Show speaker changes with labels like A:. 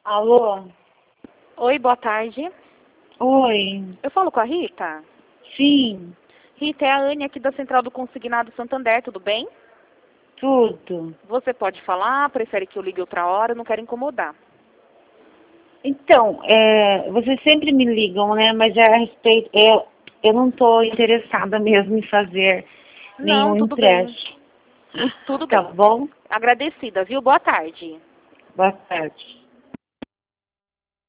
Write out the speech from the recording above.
A: Alô?
B: Oi, boa tarde.
A: Oi.
B: Eu falo com a Rita?
A: Sim,
B: Rita, é a Anne aqui da Central do Consignado Santander, tudo bem?
A: tudo.
B: Você pode falar, prefere que eu ligue outra hora, não quero incomodar.
A: Então, vocês sempre me ligam, né? Mas é a respeito. Eu não estou interessada mesmo em fazer
B: Não,
A: nenhum
B: tudo bem.
A: empréstimo.
B: Tudo
A: Tá
B: bem.
A: bom?
B: Agradecida, viu? Boa tarde.
A: Boa tarde.